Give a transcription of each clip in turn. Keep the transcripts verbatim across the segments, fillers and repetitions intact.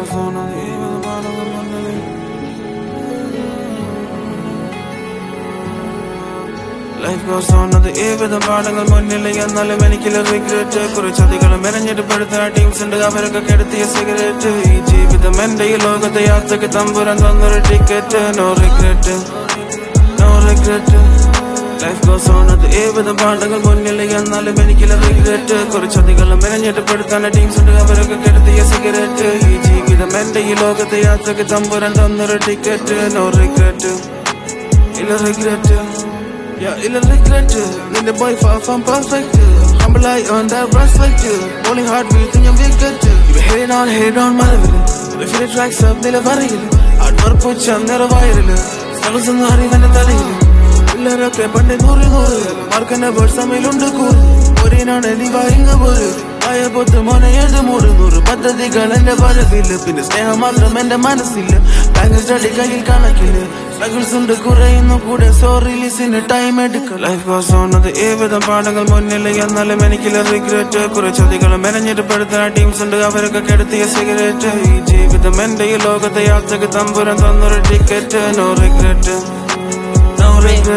goes on at the eve of the bottom of Monday. Life goes on at the eve of the bottom of Monday. And all the many killer regret. Courage of the color manager to put the teams in the America get a cigarette. Each with the Monday log at the yacht, the Tambur and on the ticket. No regret. No regret. Life goes on at the eve of the bottom of Monday. And all the many killer regret. Courage of the color manager to put the teams in the America get a cigarette. Each with the Monday log at the yacht, the Tambur and on the ticket. No regret. Ill regret. Yeah, ill regret. Need the boy far from perfect. Humble eye on that brush like you. Bowling hard beat in your big gut. You be heading on, heading on, mother. If it tracks up, they'll vary. I'd work put you on their viral. Struggles in the hurry when it's a Pillar up, but they go to go. Mark and a bird, some will undergo. Putting on any buying a bird. I put the money and the motor. But the girl and the father feel up in the stay home, and the man is still. Bangers that they can't kill it. Struggles in the Kura in the good and so release in a time medical. Life goes on at the eve of the particle money and the many killer regret. Courage of the color manager to put the teams in the Africa get a cigarette. Each with the Monday log at the yacht, the Tambur and on the ticket. No regret. No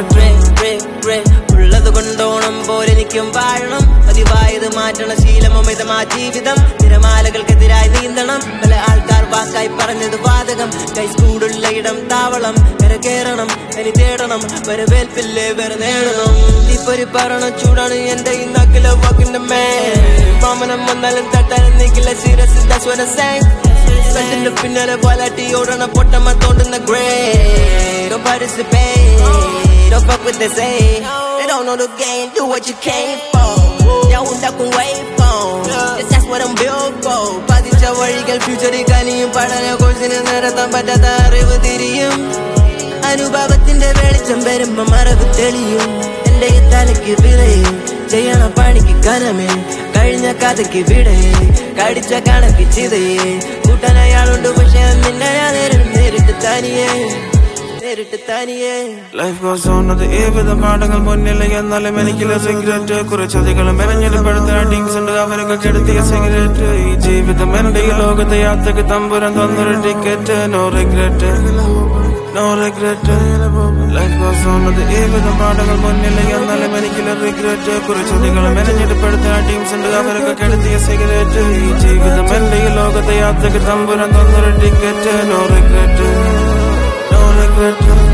regret. ഉള്ളത് കൊണ്ടോണം പോലെ എനിക്കും വാഴണം പതിവായത് മാറ്റണ ശീലമമിതമാ ജീവിതം തിരമാലകൾക്കെതിരായി നീന്തണം പല ആൾക്കാർ വാക്കായി പറഞ്ഞത് വാതകം കൈസ്കൂടുള്ള ഇടം താവളം കരകേറണം ഇനി തേടണം വരവേൽപ്പില്ലേ വേറെ നേടണം തീപ്പൊരി പറണ ചൂടാണ് എന്റെ ഈ നക്കിലെ വാക്കിന്റെ മേൽ വാമനം വന്നാലും തട്ടാനും നീക്കില്ല serious that's what I say സട്ടിന്റെ പിന്നാലെ വാലാട്ടി ഓടണ പൊട്ടമ്മ തോണ്ടുന്ന great don't participate don't fuck what they say they don't know the game do what you came for y'all won't talk and wait for just that's what I'm built for പതിച്ച വഴികൾ ഫ്യൂച്ചറിൽ കനിയും പഠന കോഴ്സിന് നടത്താൻ പറ്റാത്ത അറിവ് തിരിയും അനുഭവത്തിന്റെ വെളിച്ചം വരുമ്പോ മറവ് തെളിയും എന്റെ തലയ്ക്ക് വിലയും ചെയ്യണ പണിക്ക് കനമേ കഴിഞ്ഞ കഥയ്ക്ക് വിടയേ കടിച്ച കണക്ക് ചിതയേ കൂട്ടനയാളുണ്ട് പക്ഷെ നിന്നെ ഞാൻ നേരിട്ട് തനിയേ നേരിട്ട് തനിയേ Life goes on at the eve of the particle money and all the many killer regret. Courage of the color manager to put the teams in the Africa get a cigarette. Each with the Monday log at the yacht, the Tambur and on the ticket. No regret. No regret. Life goes on at the eve of the particle money and all the many killer regret. Courage of the color manager to put the teams in the Africa get a cigarette. Each with the Monday log at the yacht, the Tambur and on the ticket. No regret. No regret.